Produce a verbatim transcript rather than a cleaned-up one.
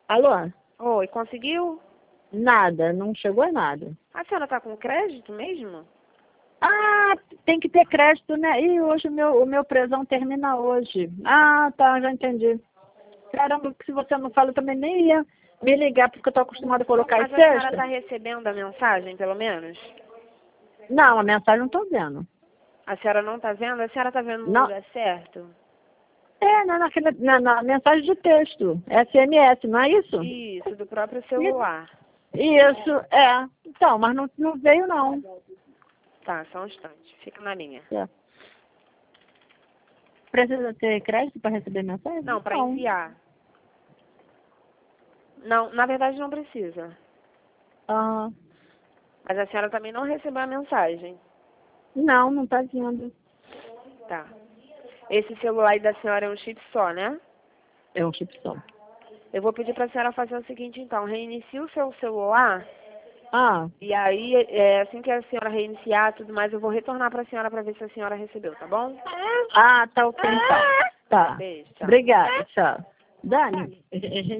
Alô? Oi, conseguiu? Nada, não chegou nada. A senhora tá com crédito mesmo? Ah, tem que ter crédito, né? Ih, hoje o meu, o meu presão termina hoje. Ah, tá, já entendi. Caramba, se você não fala, eu também nem ia me ligar, porque eu tô acostumada a colocar Mas em a senhora sexta. tá recebendo a mensagem, pelo menos? Não, a mensagem não tô vendo. A senhora não tá vendo? A senhora tá vendo no Não. lugar certo? É, na, naquele, na, na mensagem de texto. S M S, não é isso? Isso, do próprio celular. Isso, é. Então, mas não, não veio, não. Tá, só um instante. Fica na linha. É. Precisa ter crédito para receber mensagem? Não, para enviar. Não, na verdade não precisa. Ah, Mas a senhora também não recebeu a mensagem. não, não tá vindo. Tá. Esse celular aí da senhora é um chip só, né? É um chip só. Eu vou pedir para a senhora fazer o seguinte, então. Reinicie o seu celular. Ah, E aí, é, assim que a senhora reiniciar tudo mais, eu vou retornar para a senhora para ver se a senhora recebeu, tá bom? ah, tá ok, então. Tá. Beijo, tchau. Obrigada, tchau. Dani,